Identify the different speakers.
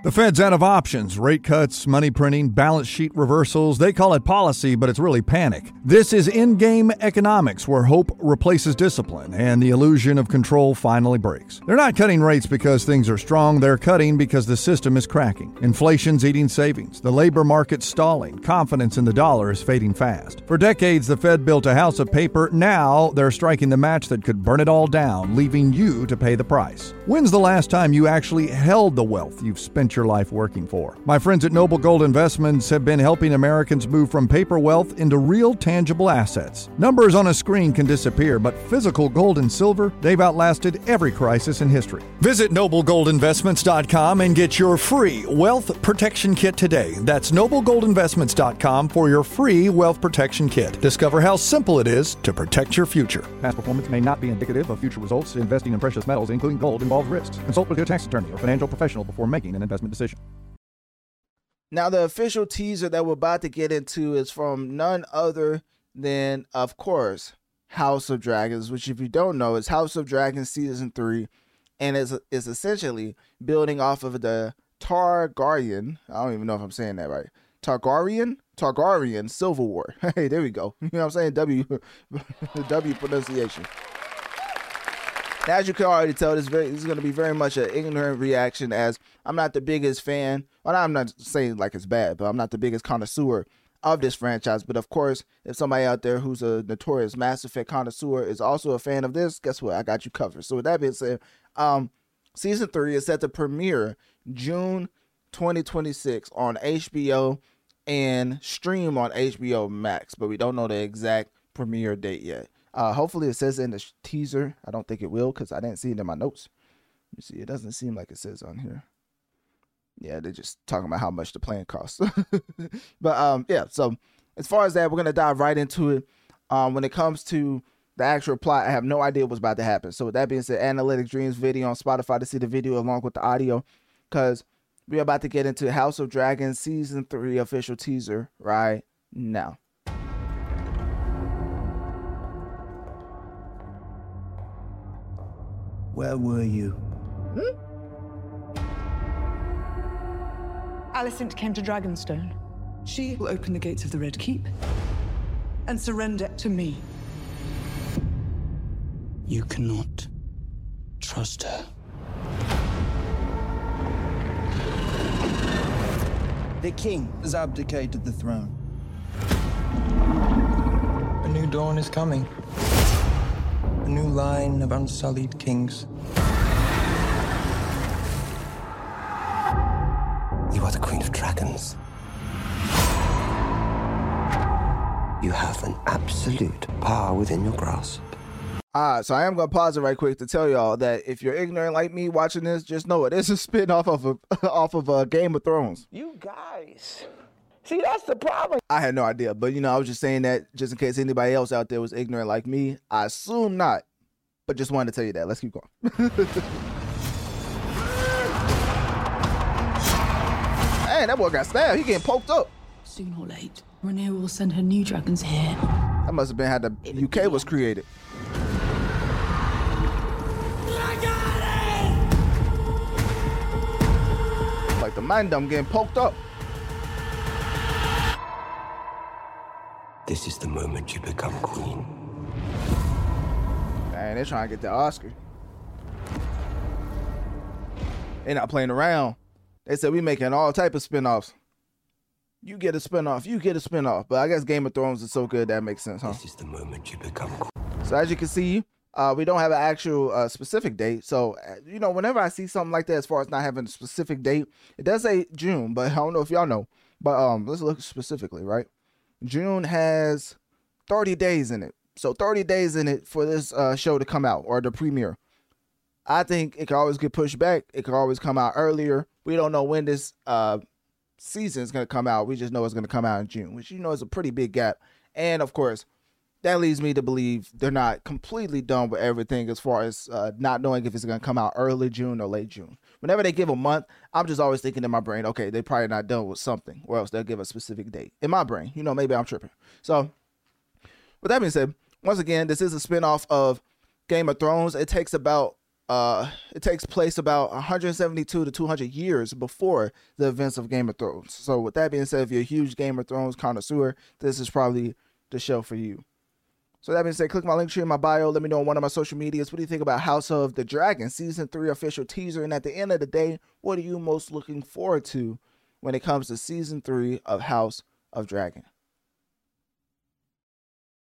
Speaker 1: The Fed's out of options. Rate cuts, money printing, balance sheet reversals. They call it policy, but it's really panic. This is in-game economics, where hope replaces discipline and the illusion of control finally breaks. They're not cutting rates because things are strong. They're cutting because the system is cracking. Inflation's eating savings. The labor market's stalling. Confidence in the dollar is fading fast. For decades, the Fed built a house of paper. Now they're striking the match that could burn it all down, leaving you to pay the price. When's the last time you actually held the wealth you've spent your life working for? My friends at Noble Gold Investments have been helping Americans move from paper wealth into real tangible assets. Numbers on a screen can disappear, but physical gold and silver, they've outlasted every crisis in history. Visit noblegoldinvestments.com and get your free wealth protection kit today. That's noblegoldinvestments.com for your free wealth protection kit. Discover how simple it is to protect your future. Past performance may not be indicative of future results. Investing in precious metals, including gold, involves risks. Consult with your tax attorney or financial professional before making an investment decision.
Speaker 2: Now, the official teaser that we're about to get into is from none other than, of course, House of Dragons, which, if you don't know, is House of Dragons Season 3, and is essentially building off of the Targaryen, I don't even know if I'm saying that right, Targaryen Civil War. Hey, there we go. You know what I'm saying? W pronunciation. Now, as you can already tell, this is going to be very much an ignorant reaction, as I'm not the biggest fan. Well, I'm not saying like it's bad, but I'm not the biggest connoisseur of this franchise. But of course, if somebody out there who's a notorious Mass Effect connoisseur is also a fan of this, guess what? I got you covered. So with that being said, Season 3 is set to premiere June 2026 on HBO and stream on HBO Max, but we don't know the exact premiere date yet. Hopefully it says in the teaser. I don't think it will, because I didn't see it in my notes. You see, it doesn't seem like it says on here. Yeah, they're just talking about how much the plan costs. But yeah, so as far as that, we're going to dive right into it. When it comes to the actual plot, I have no idea what's about to happen. So with that being said, Analytic Dreams video on Spotify to see the video along with the audio, because we're about to get into House of Dragons Season 3 official teaser right now.
Speaker 3: Where were you?
Speaker 4: Alicent came to Dragonstone. She will open the gates of the Red Keep and surrender to me.
Speaker 3: You cannot trust her. The king has abdicated the throne. A new dawn is coming. A new line of unsullied kings. You are the Queen of Dragons. You have an absolute power within your grasp.
Speaker 2: So I am going to pause it right quick to tell y'all that if you're ignorant like me watching this, just know it is a spin-off of Game of Thrones.
Speaker 3: You guys. See, that's the problem.
Speaker 2: I had no idea, but I was just saying that just in case anybody else out there was ignorant like me. I assume not, but just wanted to tell you that. Let's keep going. Man, that boy got stabbed. He getting poked up.
Speaker 5: Soon or late, Rhaenyra will send her new dragons here.
Speaker 2: That must have been how the UK was created. Like the man dumb getting poked up.
Speaker 3: This is the moment you become queen.
Speaker 2: Man, they're trying to get the Oscar. They're not playing around. They said we making all type of spinoffs. You get a spinoff, you get a spinoff. But I guess Game of Thrones is so good that makes sense, huh?
Speaker 3: This is the moment you become queen.
Speaker 2: So as you can see, we don't have an actual specific date. So, whenever I see something like that, as far as not having a specific date, it does say June, but I don't know if y'all know. But let's look specifically, right? June has 30 days in it. So 30 days in it for this show to come out, or the premiere. I think it can always get pushed back. It can always come out earlier. We don't know when this season is going to come out. We just know it's going to come out in June, which is a pretty big gap. And of course, that leads me to believe they're not completely done with everything as far as not knowing if it's going to come out early June or late June. Whenever they give a month, I'm just always thinking in my brain, okay, they're probably not done with something, or else they'll give a specific date. In my brain, maybe I'm tripping. So with that being said, once again, this is a spinoff of Game of Thrones. It takes about it takes place about 172 to 200 years before the events of Game of Thrones. So with that being said, if you're a huge Game of Thrones connoisseur, this is probably the show for you. So that being said, click my link tree in my bio. Let me know on one of my social medias. What do you think about House of the Dragon Season 3 official teaser? And at the end of the day, what are you most looking forward to when it comes to Season 3 of House of Dragon?